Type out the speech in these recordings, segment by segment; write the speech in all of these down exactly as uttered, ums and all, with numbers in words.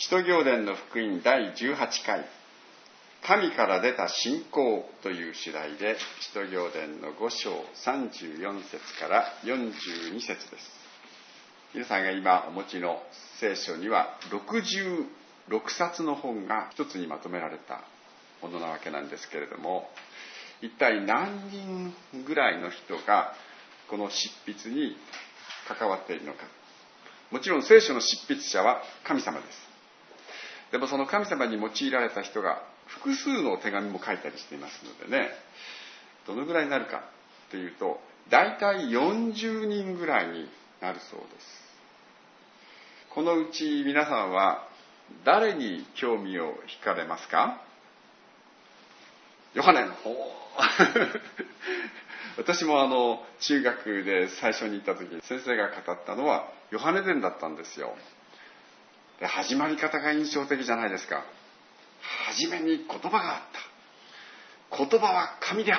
使徒行伝の福音だいじゅうはちかい、神から出た信仰という主題で、使徒行伝のご章さんじゅうよん節からよんじゅうに節です。皆さんが今お持ちの聖書にはろくじゅうろくさつの本が一つにまとめられたものなわけなんですけれども、一体何人ぐらいの人がこの執筆に関わっているのか。もちろん聖書の執筆者は神様です。でもその神様に用いられた人が複数の手紙も書いたりしていますのでね、どのぐらいになるかというと、だいたいよんじゅうにんぐらいになるそうです。このうち皆さんは誰に興味を惹かれますか？ヨハネの方。私もあの中学で最初に行った時に先生が語ったのはヨハネ伝だったんですよ。で、始まり方が印象的じゃないですか。初めに言葉があった。言葉は神であった。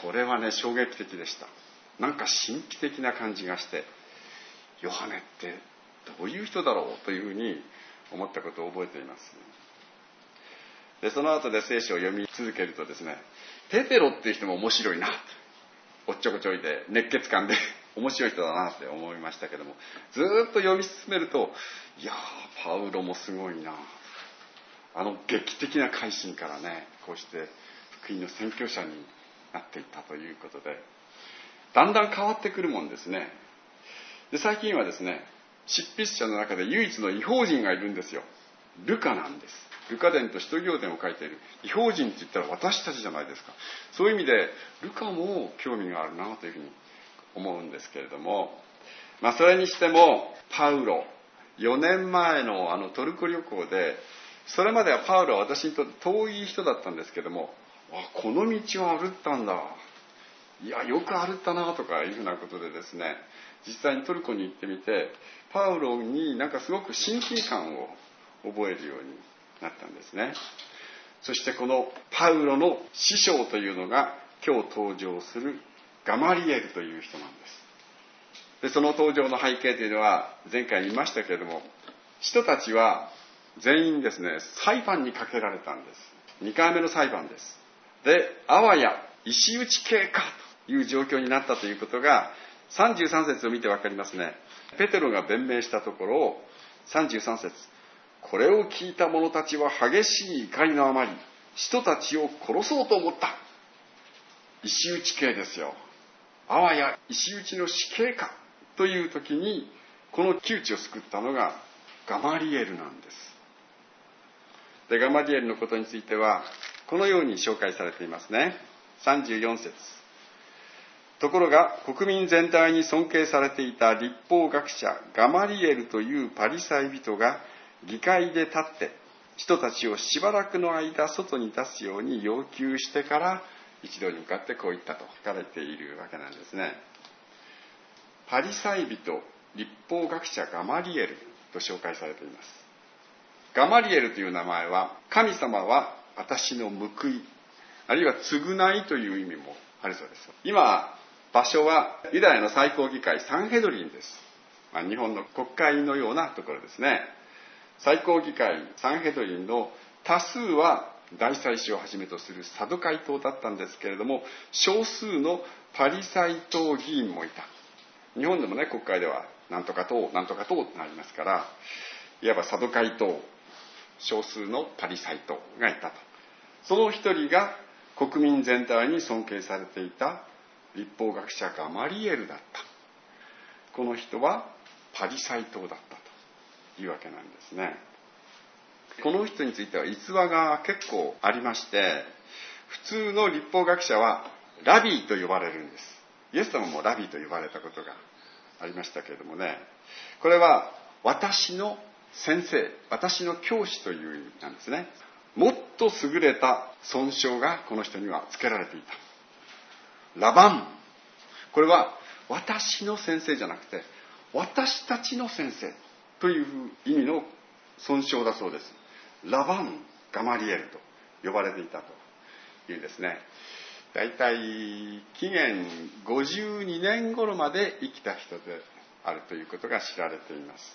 これはね、衝撃的でした。なんか神秘的な感じがして、ヨハネってどういう人だろうというふうに思ったことを覚えています。で、その後で聖書を読み続けるとですね、ペテロっていう人も面白いな、おっちょこちょいで熱血感で面白い人だなって思いましたけども、ずーっと読み進めると、いやー、パウロもすごいな、あの劇的な改心からね、こうして福音の宣教者になっていったということで、だんだん変わってくるもんですね。で、最近はですね、執筆者の中で唯一の異邦人がいるんですよ。ルカなんです。ルカ伝と使徒行伝を書いている。異邦人って言ったら私たちじゃないですか。そういう意味でルカも興味があるなというふうに思うんですけれども、まあそれにしてもパウロ、よねんまえのあのトルコ旅行で、それまではパウロは私にとって遠い人だったんですけども、あ、この道を歩ったんだ、いやよく歩ったなとかいうふうなことでですね、実際にトルコに行ってみて、パウロになんかすごく親近感を覚えるようになったんですね。そしてこのパウロの師匠というのが今日登場するガマリエルという人なんです。で、その登場の背景というのは前回言いましたけれども、人たちは全員ですね、裁判にかけられたんです。にかいめの裁判です。で、あわや石打ち刑かという状況になったということがさんじゅうさん節を見てわかりますね。ペテロが弁明したところ、さんじゅうさん節、これを聞いた者たちは激しい怒りのあまり、人たちを殺そうと思った。石打ち刑ですよ。あわや石打ちの死刑かという時に、この窮地を救ったのがガマリエルなんです。で、ガマリエルのことについてはこのように紹介されていますね。さんじゅうよん節、ところが国民全体に尊敬されていた律法学者ガマリエルというパリサイ人が議会で立って人たちをしばらくの間外に出すように要求してから一度に向かってこう言ったと書かれているわけなんですね。パリサイ人、律法学者ガマリエルと紹介されています。ガマリエルという名前は、神様は私の報い、あるいは償いという意味もあるそうです。今場所はユダヤの最高議会サンヘドリンです。まあ、日本の国会のようなところですね。最高議会サンヘドリンの多数は大祭司をはじめとするサドカイ党だったんですけれども、少数のパリサイ党議員もいた。日本でもね、国会ではなんとか党なんとか党となりますから、いわばサドカイ党、少数のパリサイ党がいたと。その一人が国民全体に尊敬されていた律法学者ガマリエルだった。この人はパリサイ党だったというわけなんですね。この人については逸話が結構ありまして、普通の律法学者はラビーと呼ばれるんです。イエス様もラビーと呼ばれたことがありましたけれどもね、これは私の先生、私の教師という意味なんですね。もっと優れた尊称がこの人には付けられていた。ラバン、これは私の先生じゃなくて私たちの先生という意味の尊称だそうです。ラバン・ガマリエルと呼ばれていたというですね、だいたい紀元ごじゅうにねん頃まで生きた人であるということが知られています。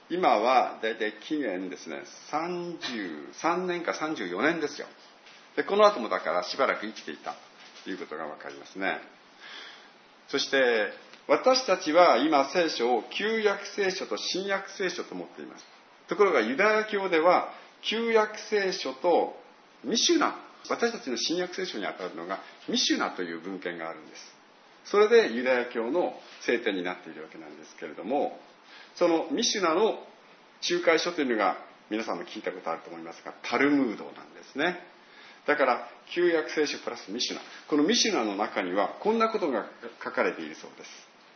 今はだいたい紀元ですねさんじゅうさんねんかさんじゅうよねんですよ。でこの後もだからしばらく生きていたということが分かりますね。そして私たちは今聖書を旧約聖書と新約聖書と持っています。ところがユダヤ教では旧約聖書とミシュナ、私たちの新約聖書にあたるのがミシュナという文献があるんです。それでユダヤ教の聖典になっているわけなんですけれども、そのミシュナの仲介書というのが皆さんも聞いたことあると思いますが、タルムードなんですね。だから旧約聖書プラスミシュナ、このミシュナの中にはこんなことが書かれているそうです。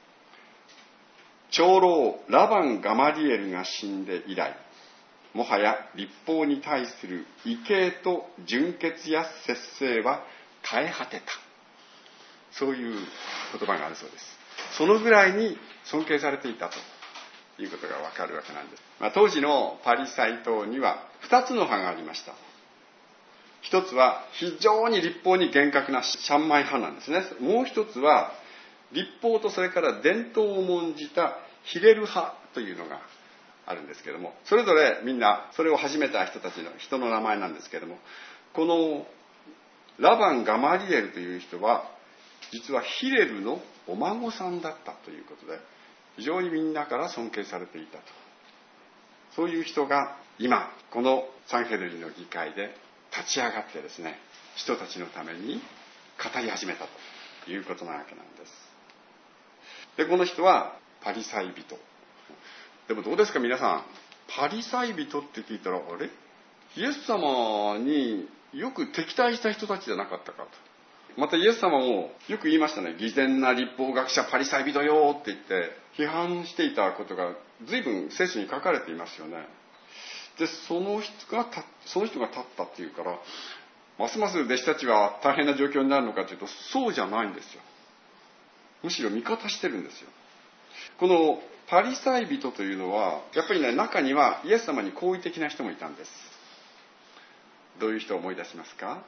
長老ラバン・ガマリエルが死んで以来、もはや律法に対する畏敬と純潔や節制は絶え果てた、そういう言葉があるそうです。そのぐらいに尊敬されていたということがわかるわけなんです。まあ、当時のパリサイ党にはふたつの派がありました。一つは非常に律法に厳格なシャンマイ派なんですね。もう一つは律法とそれから伝統を重んじたヒレル派というのがあるんですけども、それぞれみんなそれを始めた人たちの人の名前なんですけども、このラバン・ガマリエルという人は実はヒレルのお孫さんだったということで、非常にみんなから尊敬されていたと。そういう人が今このサンヘドリンの議会で立ち上がってですね、人たちのために語り始めたということなわけなんです。でこの人はパリサイ人。でもどうですか皆さん、パリサイ人って聞いたら、あれイエス様によく敵対した人たちじゃなかったかと。またイエス様もよく言いましたね。偽善な律法学者パリサイ人よって言って批判していたことが随分聖書に書かれていますよね。でその人がその人が立ったっていうから、ますます弟子たちは大変な状況になるのかというと、そうじゃないんですよ。むしろ味方してるんですよ。このパリサイ人というのはやっぱりね、中にはイエス様に好意的な人もいたんです。どういう人を思い出しますか？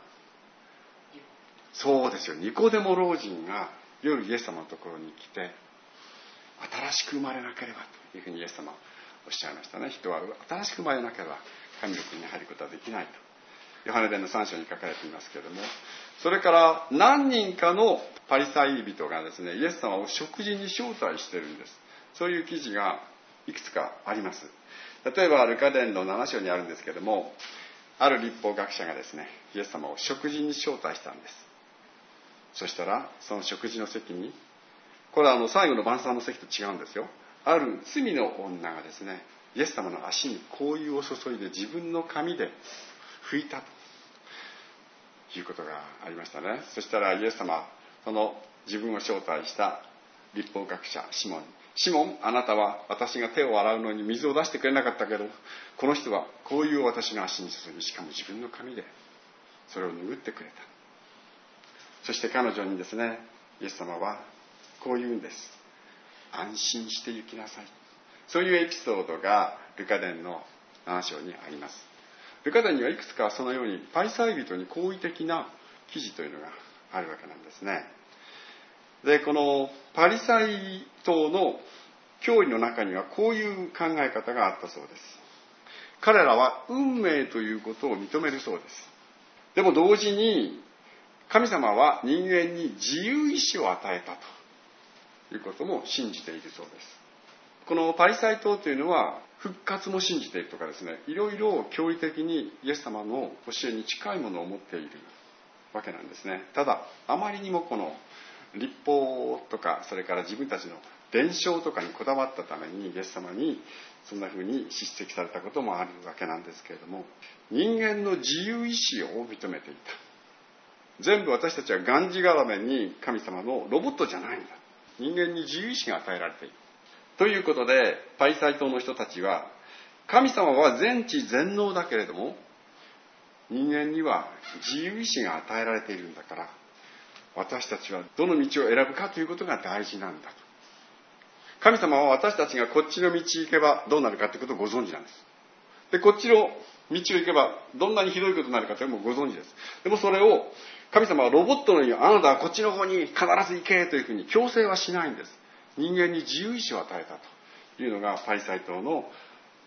そうですよ、ニコデモ老人が夜イエス様のところに来て、新しく生まれなければというふうにイエス様はおっしゃいましたね。人は新しく生まれなければ神の国に入ることはできないとヨハネ伝のさん章に書かれていますけれども、それから何人かのパリサイ人がですね、イエス様を食事に招待しているんです。そういう記事がいくつかあります。例えばルカ伝のなな章にあるんですけれども、ある律法学者がですね、イエス様を食事に招待したんです。そしたらその食事の席に、これはあの最後の晩餐の席と違うんですよ。ある罪の女がですね、イエス様の足に香油を注いで自分の髪で拭いたということがありましたね。そしたらイエス様、その自分を招待した律法学者シモン、シモン、あなたは私が手を洗うのに水を出してくれなかったけど、この人は香油を私の足に注ぎ、しかも自分の髪でそれを拭ってくれた。そして彼女にですね、イエス様はこう言うんです。安心して行きなさい。そういうエピソードがルカ伝のなな章にあります。ルカ伝にはいくつかそのようにパリサイ人に好意的な記事というのがあるわけなんですね。でこのパリサイ党の教理の中にはこういう考え方があったそうです。彼らは運命ということを認めるそうです。でも同時に神様は人間に自由意志を与えたということも信じているそうです。このパリサイ党というのは復活も信じているとかですね、いろいろ驚異的にイエス様の教えに近いものを持っているわけなんですね。ただあまりにもこの律法とか、それから自分たちの伝承とかにこだわったためにイエス様にそんなふうに叱責されたこともあるわけなんですけれども、人間の自由意志を認めていた。全部私たちはがんじがらめに神様のロボットじゃないんだ。人間に自由意志が与えられている。ということで、パリサイ党の人たちは、神様は全知全能だけれども、人間には自由意志が与えられているんだから、私たちはどの道を選ぶかということが大事なんだと。神様は私たちがこっちの道行けばどうなるかということをご存知なんです。で、こっちの道を行けばどんなにひどいことになるかというのもご存知です。でもそれを神様はロボットのように、あなたはこっちの方に必ず行けというふうに強制はしないんです。人間に自由意志を与えたというのがパリサイ党の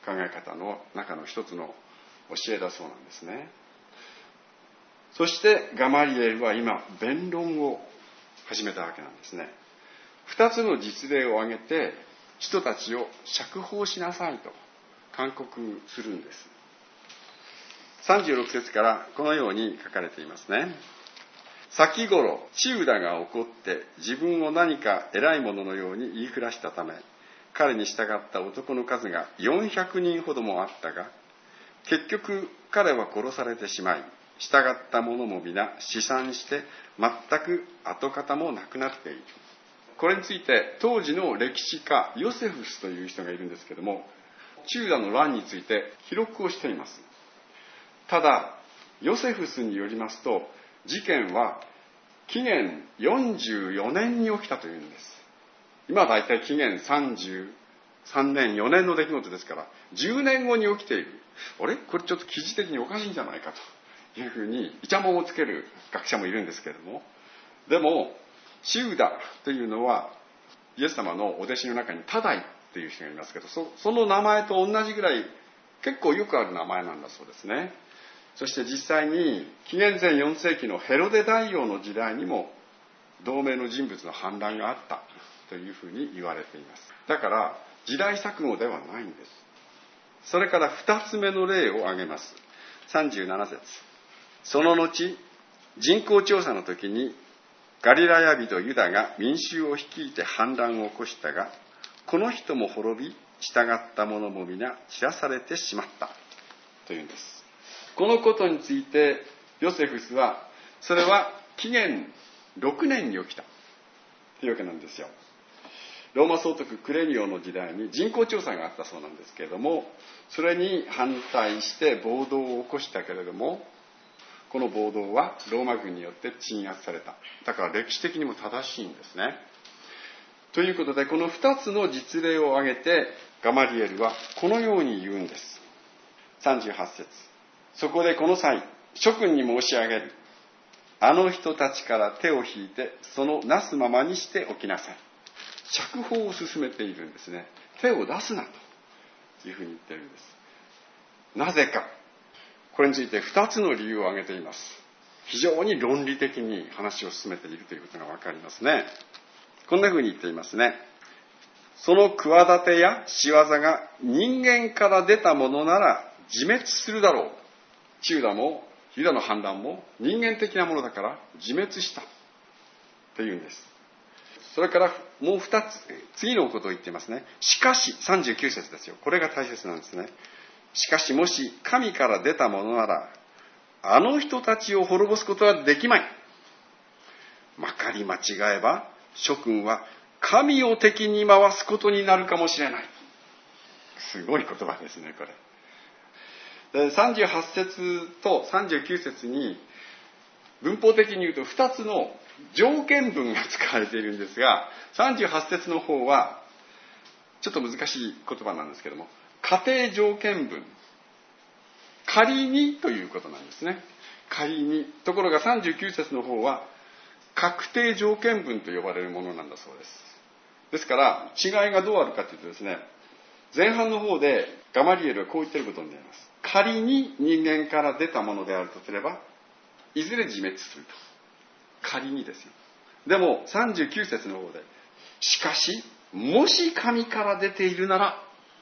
考え方の中の一つの教えだそうなんですね。そしてガマリエルは今弁論を始めたわけなんですね。二つの実例を挙げて人たちを釈放しなさいと勧告するんです。さんじゅうろく節からこのように書かれていますね。先頃チウダが怒って自分を何か偉いもののように言いふらしたため、彼に従った男の数がよんひゃくにんほどもあったが、結局彼は殺されてしまい、従った者も皆死散して全く跡形もなくなっている。これについて当時の歴史家ヨセフスという人がいるんですけども、チウダの乱について記録をしています。ただヨセフスによりますと、事件は紀元よんじゅうよねんに起きたというんです。今はだいたい紀元さんじゅうさんねんよねんの出来事ですから、じゅうねんごに起きている。あれこれちょっと記事的におかしいんじゃないかというふうにイチャモンをつける学者もいるんですけれども、でもチウダというのはイエス様のお弟子の中にタダイという人がいますけど、 そ, その名前と同じぐらい結構よくある名前なんだそうですね。そして実際に紀元前よん世紀のヘロデ大王の時代にも同名の人物の反乱があったというふうに言われています。だから時代錯誤ではないんです。それから二つ目の例を挙げます。さんじゅうなな節。その後人口調査の時にガリラヤ人ユダが民衆を率いて反乱を起こしたが、この人も滅び、従った者も皆散らされてしまったというんです。このことについてヨセフスは、それは紀元ろくねんに起きたというわけなんですよ。ローマ総督クレニオの時代に人口調査があったそうなんですけれども、それに反対して暴動を起こしたけれども、この暴動はローマ軍によって鎮圧された。だから歴史的にも正しいんですね。ということで、このふたつの実例を挙げてガマリエルはこのように言うんです。さんじゅうはち節。そこでこの際諸君に申し上げる。あの人たちから手を引いてそのなすままにしておきなさい。釈放を進めているんですね。手を出すなというふうに言っているんです。なぜか。これについてふたつの理由を挙げています。非常に論理的に話を進めているということがわかりますね。こんなふうに言っていますね。その企てや仕業が人間から出たものなら自滅するだろう。チウダもユダの反乱も人間的なものだから自滅したというんです。それからもう二つ、次のことを言っていますね。しかし、さんじゅうきゅう節ですよ。これが大切なんですね。しかしもし神から出たものなら、あの人たちを滅ぼすことはできまい。まかり間違えば、諸君は神を敵に回すことになるかもしれない。すごい言葉ですね、これ。でさんじゅうはち節とさんじゅうきゅう節に、文法的に言うとふたつの条件文が使われているんですが、さんじゅうはち節の方はちょっと難しい言葉なんですけども、仮定条件文、仮にということなんですね。仮に。ところがさんじゅうきゅう節の方は確定条件文と呼ばれるものなんだそうです。ですから違いがどうあるかというとですね、前半の方でガマリエルはこう言っていることになります。仮に人間から出たものであるとすれば、いずれ自滅すると。仮にですよ。でもさんじゅうきゅう節の方で、しかしもし神から出ているなら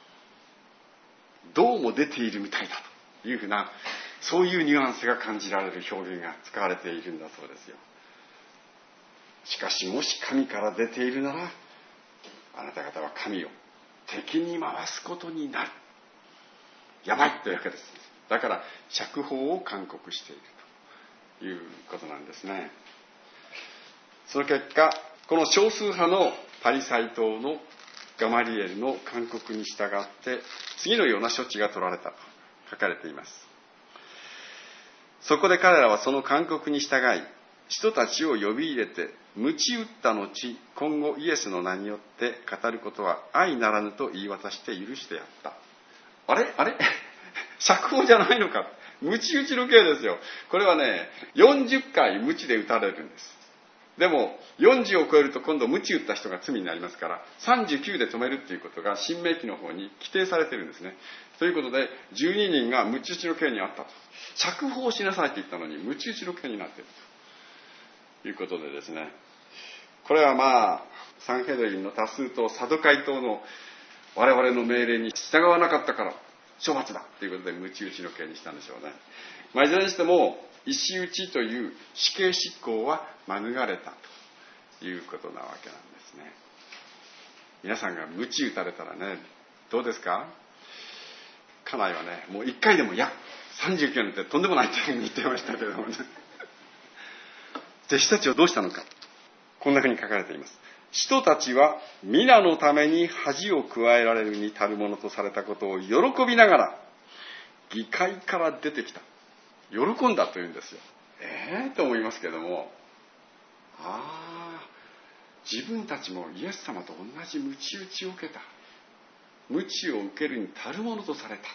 どうも出ているみたいだというふうな、そういうニュアンスが感じられる表現が使われているんだそうですよ。しかしもし神から出ているなら、あなた方は神を敵に回すことになる。やばいというわけです。だから釈放を勧告しているということなんですね。その結果、この少数派のパリサイ党のガマリエルの勧告に従って次のような処置が取られたと書かれています。そこで彼らはその勧告に従い、人たちを呼び入れて鞭打った後、今後イエスの名によって語ることは愛ならぬと言い渡して許してやった。あれあれ釈放じゃないのか。鞭打ちの刑ですよ。これはね、よんじゅっかい鞭で打たれるんです。 でもよんじゅうを超えると今度鞭打った人が罪になりますから、さんじゅうきゅうで止めるっていうことが新明記の方に規定されているんですね。ということでじゅうににんが鞭打ちの刑にあったと。釈放しなさいって言ったのに鞭打ちの刑になっているということでですね、これはまあサンヘドリンの多数党、サドカイ党の我々の命令に従わなかったから処罰だということで鞭打ちの刑にしたんでしょうね。まあ、いずれにしても石打ちという死刑執行は免れたということなわけなんですね。皆さんが鞭打たれたらね、どうですか？家内はね、もういっかいでもいやさんじゅうきゅうねんってとんでもないって言ってましたけどもね。弟子たちはどうしたのか、こんなふうに書かれています。人たちは皆のために恥を加えられるに足るものとされたことを喜びながら議会から出てきた。喜んだというんですよ。ええー、と思いますけども、ああ、自分たちもイエス様と同じ鞭打ちを受けた。鞭を受けるに足るものとされた。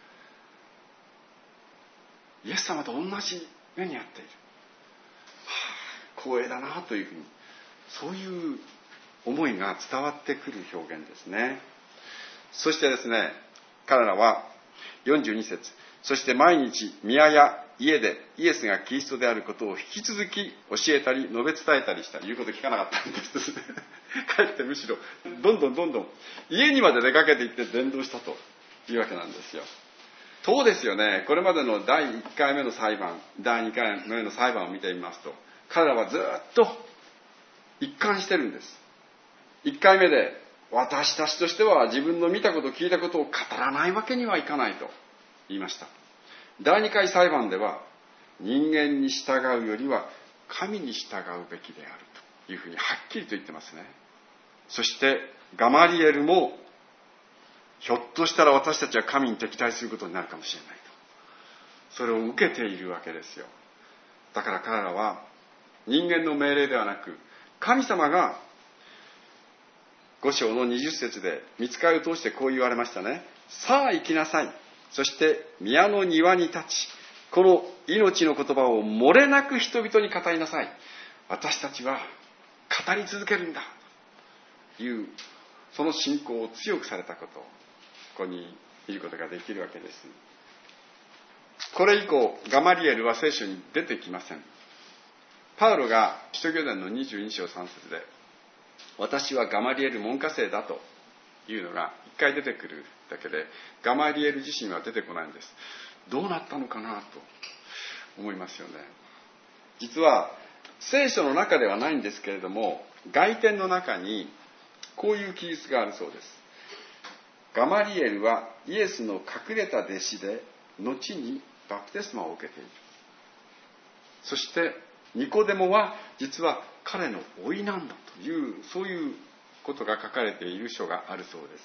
イエス様と同じ目に遭っている。はあ、光栄だなというふうに、そういう思いが伝わってくる表現ですね。そしてですね、彼らはよんじゅうに節、そして毎日宮や家でイエスがキリストであることを引き続き教えたり述べ伝えたりした。言うこと聞かなかったんですね。かえってむしろどんどんどんどん家にまで出かけていって伝道したというわけなんですよ。そうですよね。これまでのだいいっかいめの裁判、だいにかいめの裁判を見てみますと、彼らはずっと一貫してるんです。いっかいめで私たちとしては自分の見たこと聞いたことを語らないわけにはいかないと言いました。だいにかい裁判では人間に従うよりは神に従うべきであるというふうにはっきりと言ってますね。そしてガマリエルもひょっとしたら私たちは神に敵対することになるかもしれないと、それを受けているわけですよ。だから彼らは人間の命令ではなく、神様がご章のにじゅっ節で御使いを通してこう言われましたね。さあ行きなさい。そして宮の庭に立ち、この命の言葉を漏れなく人々に語りなさい。私たちは語り続けるんだという、その信仰を強くされたことをここに見ることができるわけです。これ以降ガマリエルは聖書に出てきません。パウロが使徒行伝のにじゅうに章さん節で、私はガマリエル門下生だというのが一回出てくるだけで、ガマリエル自身は出てこないんです。どうなったのかなと思いますよね。実は聖書の中ではないんですけれども、外典の中にこういう記述があるそうです。ガマリエルはイエスの隠れた弟子で、後にバプテスマを受けている。そしてニコデモは実は彼の甥いなんだという、そういうことが書かれている書があるそうです。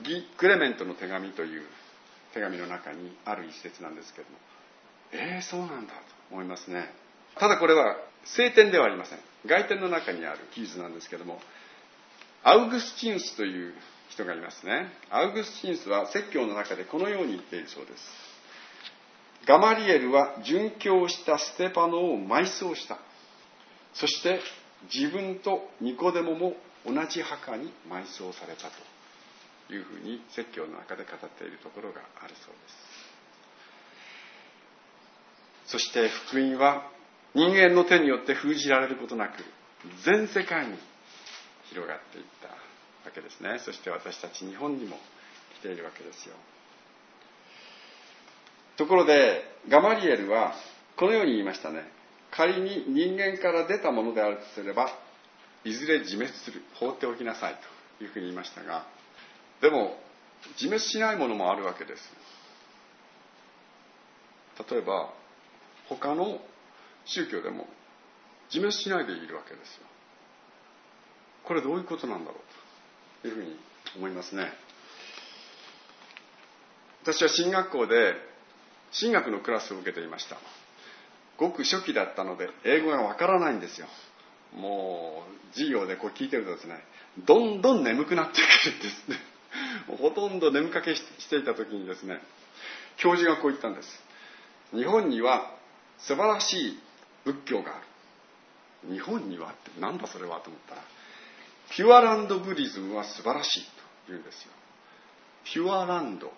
ギ・クレメントの手紙という手紙の中にある一節なんですけども、えー、そうなんだと思いますね。ただこれは聖典ではありません。外典の中にある記述なんですけども、アウグスチヌスという人がいますね。アウグスチヌスは説教の中でこのように言っているそうです。ガマリエルは殉教したステパノを埋葬した。そして自分とニコデモも同じ墓に埋葬されたというふうに説教の中で語っているところがあるそうです。そして福音は人間の手によって封じられることなく全世界に広がっていったわけですね。そして私たち日本にも来ているわけですよ。ところでガマリエルはこのように言いましたね。仮に人間から出たものであるとすればいずれ自滅する、放っておきなさいというふうに言いましたが、でも自滅しないものもあるわけです。例えば他の宗教でも自滅しないでいるわけですよ。これどういうことなんだろうというふうに思いますね。私は進学校で神学のクラスを受けていました。ごく初期だったので英語がわからないんですよ。もう授業でこう聞いてるとですね、どんどん眠くなってくるんですね。もうほとんど眠かけしていた時にですね、教授がこう言ったんです。日本には素晴らしい仏教がある。 日本にはってなんだそれはと思ったら、ピュアランドブディズムは素晴らしいと言うんですよ。ピュアランド、ん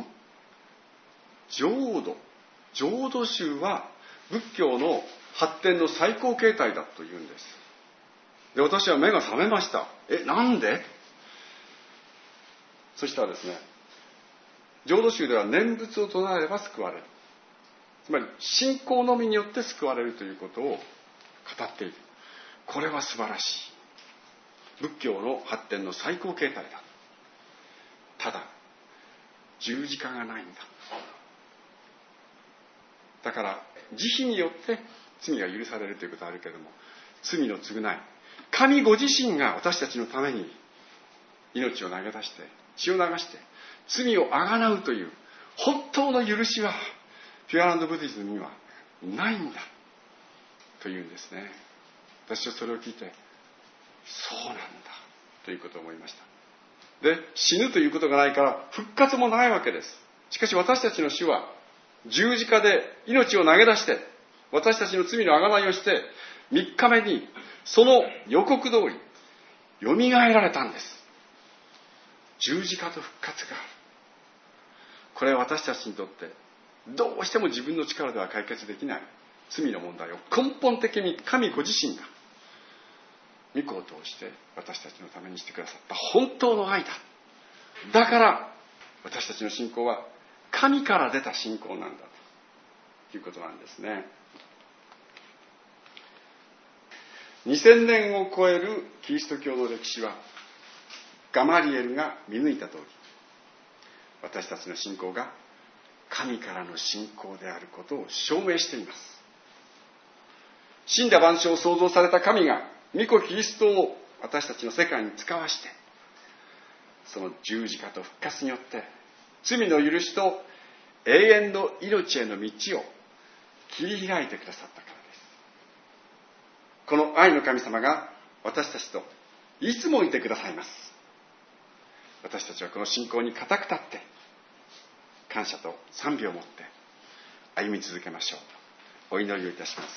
浄土、浄土宗は仏教の発展の最高形態だと言うんです。で、私は目が覚めました。え、なんで？そしたらですね、浄土宗では念仏を唱えれば救われる。つまり信仰のみによって救われるということを語っている。これは素晴らしい。仏教の発展の最高形態だ。ただ十字架がないんだ。だから慈悲によって罪が許されるということはあるけれども、罪の償い、神ご自身が私たちのために命を投げ出して血を流して罪をあがなうという本当の許しはピュアランドブディズムにはないんだというんですね。私はそれを聞いて、そうなんだということを思いました。で、死ぬということがないから復活もないわけです。しかし私たちの主は十字架で命を投げ出して私たちの罪のあがないをしてみっかめにその予告通りよみがえられたんです。十字架と復活がある。これは私たちにとってどうしても自分の力では解決できない罪の問題を根本的に神ご自身が御子を通して私たちのためにしてくださった本当の愛だ。だから私たちの信仰は神から出た信仰なんだということなんですね。にせんねんを超えるキリスト教の歴史はガマリエルが見抜いた通り、私たちの信仰が神からの信仰であることを証明しています。死んだ万象を創造された神が御子キリストを私たちの世界に使わして、その十字架と復活によって罪の許しと永遠の命への道を切り開いてくださったからです。この愛の神様が私たちといつもいてくださいます。私たちはこの信仰に固く立って感謝と賛美を持って歩み続けましょう。お祈りをいたします。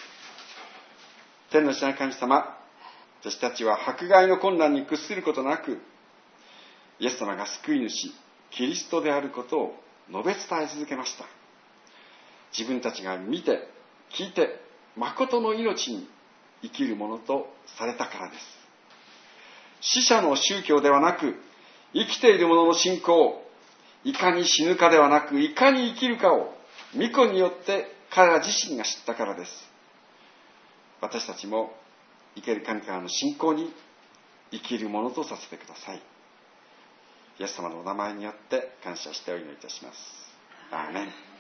天の父なる神様、私たちは迫害の困難に屈することなく、イエス様が救い主キリストであることを述べ伝え続けました。自分たちが見て聞いて誠の命に生きるものとされたからです。死者の宗教ではなく、生きている者の信仰、いかに死ぬかではなくいかに生きるかを御子によって彼ら自身が知ったからです。私たちも生ける神からの信仰に生きるものとさせてください。イエス様のお名前によって感謝してお祈りいたします。アーメン。